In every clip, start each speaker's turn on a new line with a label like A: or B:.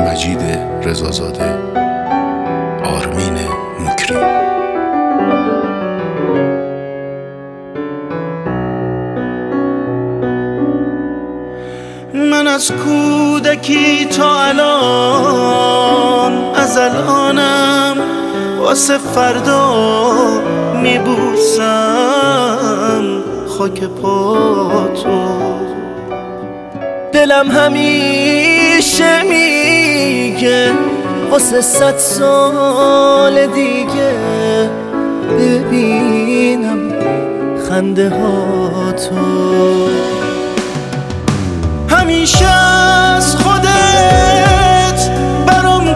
A: مجید رضازاده، آرمین مکری.
B: من از کودکی تا الان، از الانم واسه فردا میبوسم خاک پاتو. دلم همیشه میگه واسه 100 سال دیگه ببینم خنده هاتو. همیشه از خودت برام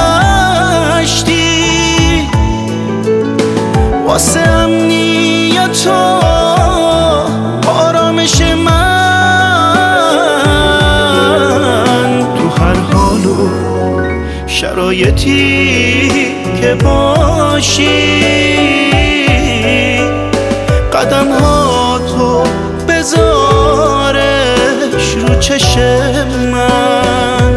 B: گذشتی، واسه امنیت و آرامش من. تو هر حال و شرایطی که باشی، قدم هاتو بذارش رو چشم من.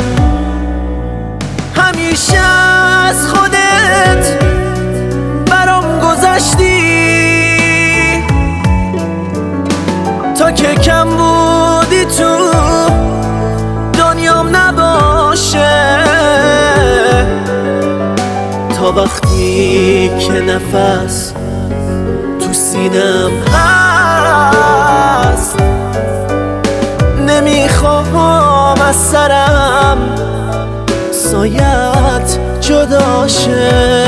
B: همیشه از خودت برام گذشتی، تا که کم بودی تو دنیام نباشه، تا وقتی که نفس تو سینم هست نمیخوام از سرم سایت جدا شه.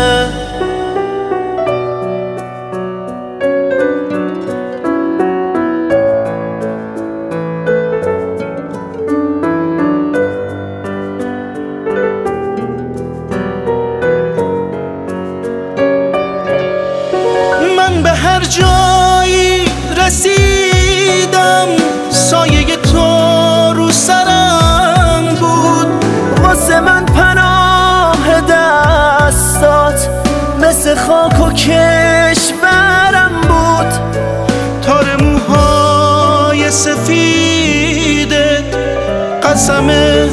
B: من به هر جایی رسیدم سایه تو رو سرم بود، واسه من پناه دستات مثل خاک و کشورم بود. تار موهای سفیدت قسم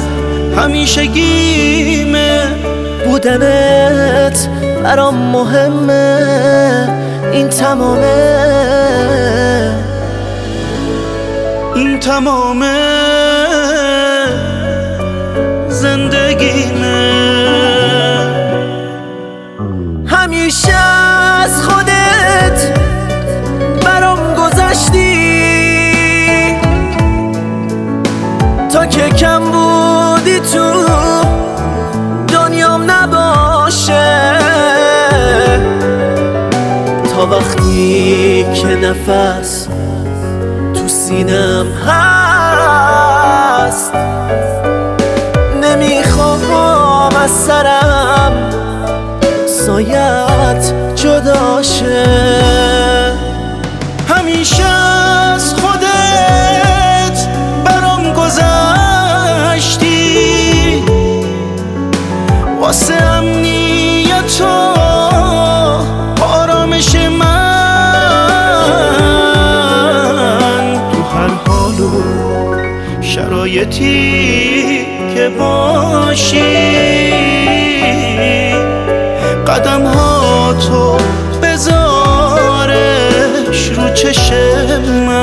B: همیشگیمه، بودنت برام مهمه. این تمامه زندگیمه. همیشه از خودت برام گذشتی، تا که کم بودی تو دنیام نباشه، تا وقتی که نفس تو سینم هست نمیخوام از سرم سایت جدا شه. همیشه از خودت برام گذشتی، واسه امنیت و آرامش من. تو هر حال و شرایطی که باشی، قدم هاتو بذارش رو چشم من.